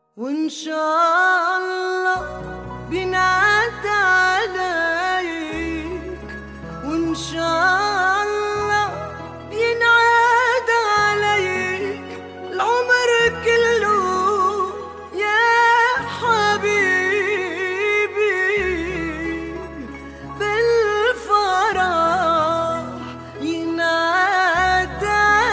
وإن شاء الله بينعاد عليك، وإن شاء الله بينعاد عليك العمر كله يا حبيبي بالفرح ينعاد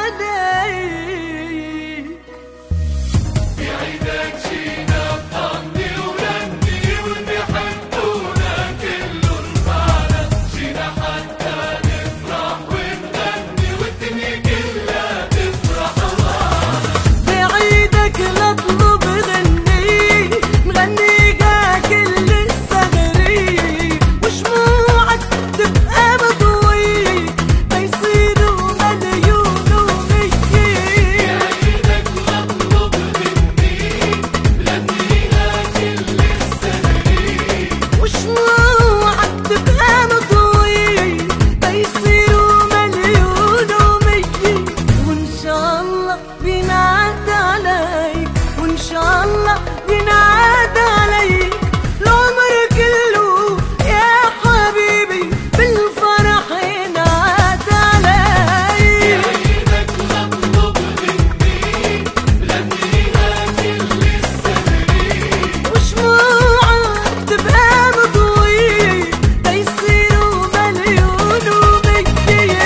عليك. بعيدك جينا بطني ولندي وبيحبونا كلهم معنا، جينا حتى نفرح ونغني والدنيا كلها تفرح معنا. بعيدك نطلب غني نغنيها كل السهري، وشموعك تبقى مضوي بيصيروا مليون ومية. بعيدك نطلب غني نغنيها كل السهري، وشموعك تبقى مضوي بيصيروا مليون ومية. وإن شاء الله بينعاد عليك، وإن شاء الله بينعاد عليك العمر كله يا حبيبي بالفرح ينعاد عليك. بعيدك نطلب غني نغنيها كل السهري، وشموعك تبقى مضوي بيصيروا مليون ومية.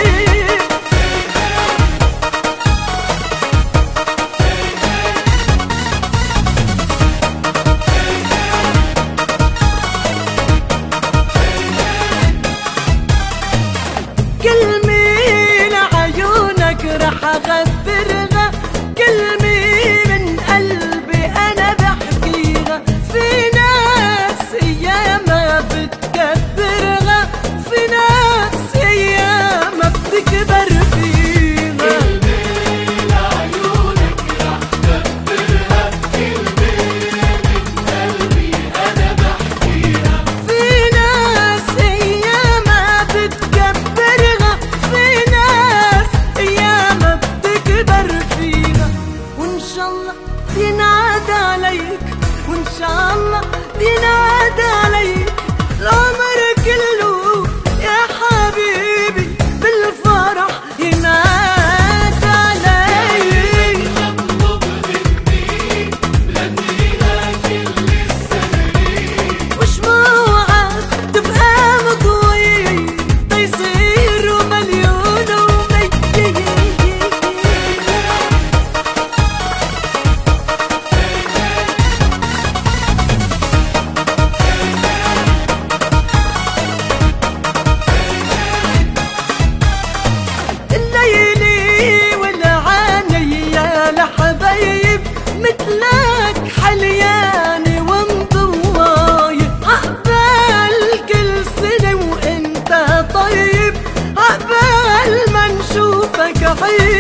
كلمة لعيونك رح أخبرها، كلمة من قلبي أنا بحكيها. في ناس أيامها بتكبرها، في ناس أيامها بتكبر فيها. لعيونك رح خبرها، كلمة من قلبي أنا بحكيها. في ناس أيامها بتكبرها، في ناس أيامها بتكبر فيها. وإن شاء الله بينعاد عليك، وإن شاء الله بينعاد عليك العمر كله يا حبيبي بالفرح ينعاد عليك. نطلب غني نغنيها كل السهري، وشموعك تبقى مضوي بيصيروا مليون ومية. الليلي والعاني يا لحبايب مثلك حلياني ومضواي، عقبال كل سنة وانت طيب، عقبال ما نشوفك عيد